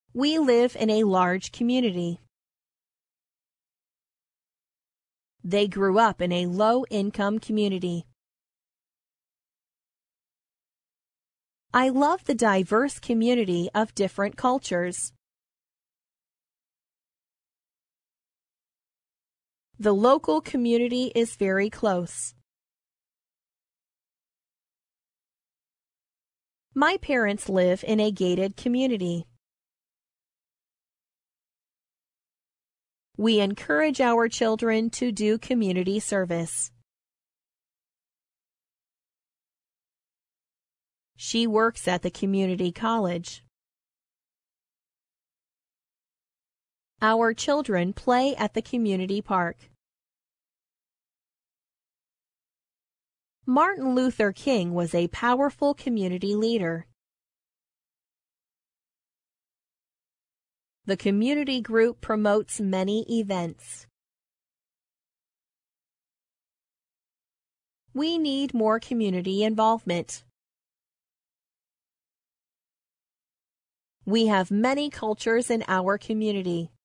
We live in a large community. They grew up in a low-income community. I love the diverse community of different cultures. The local community is very close. My parents live in a gated community. We encourage our children to do community service. She works at the community college. Our children play at the community park. Martin Luther King was a powerful community leader. The community group promotes many events. We need more community involvement. We have many cultures in our community.